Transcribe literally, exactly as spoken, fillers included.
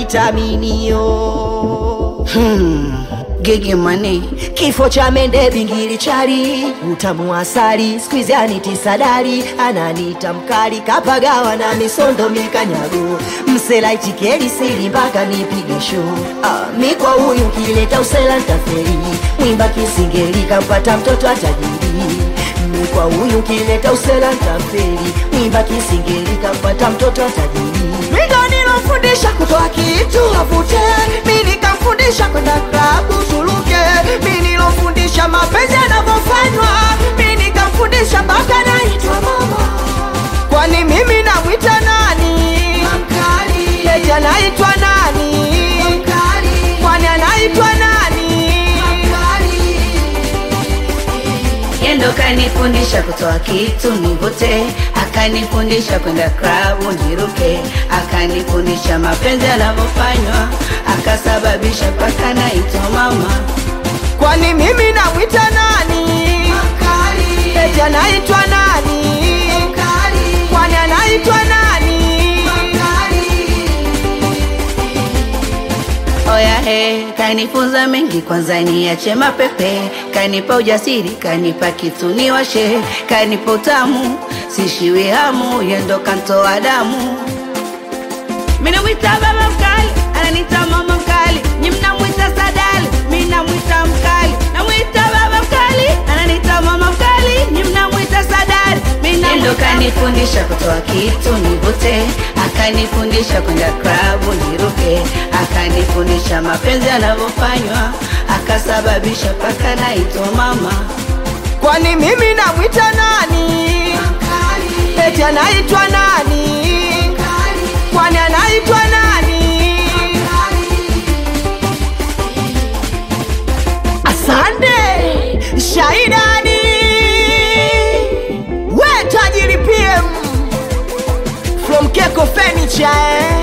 vitaminio. Hmm, Gigi Money. Kifo cha mende bingili chali, utamu asali, squeeze aniti sadari, ananita mkali, kapagawa na misondo mikanyago, msela itikeli sili mpaka nipige show. Ah, mikwa huyu kileta usela ntaferi, mwimba kisingeli kampata mtoto atajiri. Mikwa huyu kileta usela ntaferi, mwimba kisingeli kampata mtoto atajiri. Mindo nilofundisha kutoa kitu avute, mimi nikamfundisha kwenda klabu zuluke. Mimi nilofundisha mapenzi yanavyofanywa, mimi nikamfundisha mpaka naitwa mama. Kwani mimi namwita nani? Mkali. Eti anaitwa nani? Mkali. Kwani anaitwa nani? Mkali. Yendo kanifundisha kutoa kitu nivute, akanifundisha kwenda klabu niruke, akanifundisha mapenzi yanavyofanywa, akasababisha paka naitwa mama. Kwani mimi namwita nani? Mkali. Eti anaitwa nani? Mkali. Kwani anaitwa nani? Mkali. Oya he, kanifunza mengi kwanza niache mapepe, kanipa ujasiri, kanipa kitu niwashe, kanipa utamu, sishiwi hamu, yendo kantoa damu. Mina mwita baba mkali, ananita mama mkali, nyimna mwita sadali, mina mwita mkali, na mwita baba mkali, ananita mama mkali, nyimna mwita sadali, mina mwita. Yendo kanifundisha kutoa kitu nivute, akanifundisha kwenda klabu niruke, akanifundisha mapenzi yanavyofanywa, akasababisha paka naitwa mama. Kwani mimi namwita nani? Mkali. Eti anaitwa nani? Mkali. Kwani anaitwa nani? Mkali. Asante Shaidani, we tajiri P M from Keko Furniture.